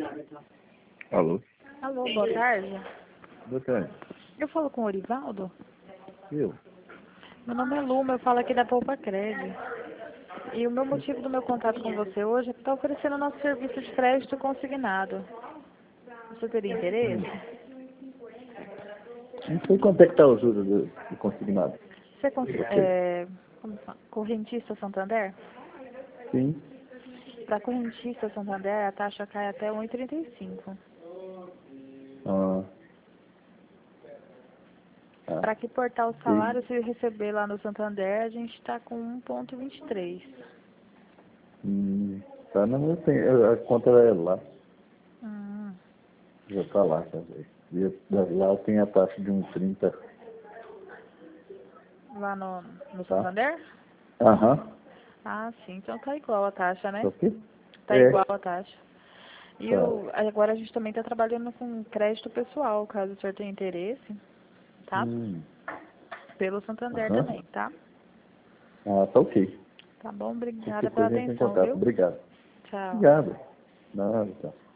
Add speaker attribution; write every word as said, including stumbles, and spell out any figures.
Speaker 1: Alô?
Speaker 2: Alô, boa tarde.
Speaker 1: Boa tarde.
Speaker 2: Eu falo com o Orivaldo?
Speaker 1: Eu?
Speaker 2: Meu nome é Luma, eu falo aqui da Poupa Crédito. E o meu motivo do meu contato com você hoje é que está oferecendo o nosso serviço de crédito consignado. Você teria interesse?
Speaker 1: Não sei quanto é que está o juros do, do consignado.
Speaker 2: Você é, cons- é como fala? Correntista Santander?
Speaker 1: Sim.
Speaker 2: Para correntista Santander, a taxa cai até um vírgula trinta e cinco.
Speaker 1: Ah. Ah.
Speaker 2: Para que portar o
Speaker 1: E,
Speaker 2: salário, se receber lá no Santander, a gente está com um vírgula vinte e três.
Speaker 1: hum, tá, não, eu tenho, a conta é lá.
Speaker 2: Hum.
Speaker 1: Já está lá, tá? E lá tem a taxa de um trinta,
Speaker 2: Lá no, no
Speaker 1: tá?
Speaker 2: Santander?
Speaker 1: Aham.
Speaker 2: Ah, sim. Então tá igual a taxa, né?
Speaker 1: Tá ok?
Speaker 2: Tá
Speaker 1: É.
Speaker 2: igual a taxa. E
Speaker 1: Tá.
Speaker 2: o, agora a gente também está trabalhando com crédito pessoal, caso o senhor tenha interesse, tá?
Speaker 1: Hum.
Speaker 2: Pelo Santander
Speaker 1: Aham.
Speaker 2: também, tá?
Speaker 1: Ah, tá ok.
Speaker 2: Tá bom? Obrigada
Speaker 1: Qualquer
Speaker 2: pela
Speaker 1: coisa entra em
Speaker 2: atenção,
Speaker 1: contato.
Speaker 2: viu?
Speaker 1: Obrigado.
Speaker 2: Tchau.
Speaker 1: Obrigado. Nada, tá.